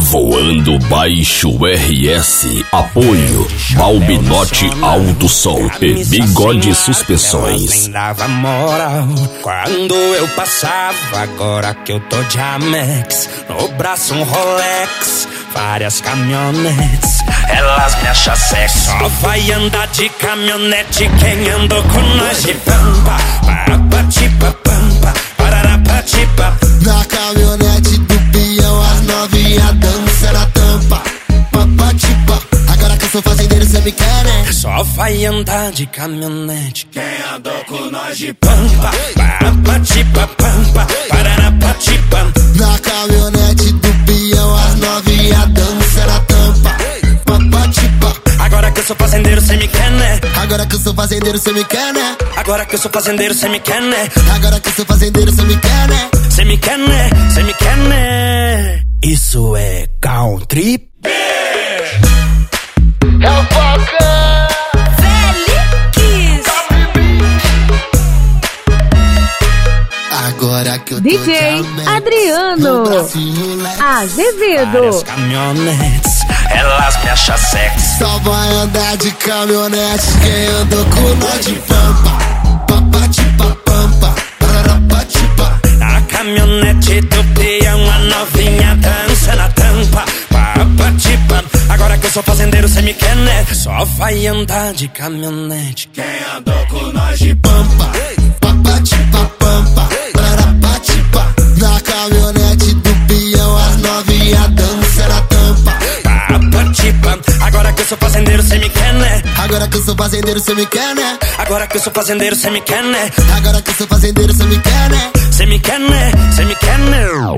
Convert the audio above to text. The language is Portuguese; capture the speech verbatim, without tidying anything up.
Voando baixo R S. Apoio Balbinote Alto Som e Bigode Suspensões. Dava moral quando eu passava. Agora que eu tô de Amex, no braço um Rolex, várias caminhonetes, elas me acham sexy. Só vai andar de caminhonete quem andou com nós de pampa. Papatipa pampa, pararapatipa. Na caminhonete do peão as novinha dança na tampa. Papatipa. Agora que eu sou fazendeiro cê me quer, né? Só vai andar de caminhonete quem andou com nós de pampa. Papatipa pampa, pararapatipa. Na caminhonete do peão as novinha dança na tampa. Papatipa. Agora que eu sou fazendeiro cê me quer, né? Agora que eu sou fazendeiro cê me quer, né? Agora que eu sou fazendeiro cê me quer, né? Agora que eu sou fazendeiro cê me quer, né? Cê me quer, né? Cê me quer, né? Isso é country. É o Foca Felix. Agora que eu tô D J de Amex, Adriano no braço Rolex, Azevedo. Várias caminhonetes, elas me acham sexy. só vai andar de caminhonete quem andou com nós de pampa. Papatipa pampa, pararapatipa. Na caminhonete do peão a novinha dança na tampa. Papatipa. Agora que eu sou fazendeiro cê me quer, né? Só vai andar de caminhonete quem andou com nós de Pampa, papatipa pampa, pararapatipa. Na caminhonete do peão as novinha dança na tampa. Papatipa. Agora que eu sou fazendeiro cê me quer, né? Agora que eu sou fazendeiro cê me quer, né? Agora que eu sou fazendeiro cê me quer, né? Agora que eu sou fazendeiro cê me quer, né? Cê me quer, né? Cê me quer, né?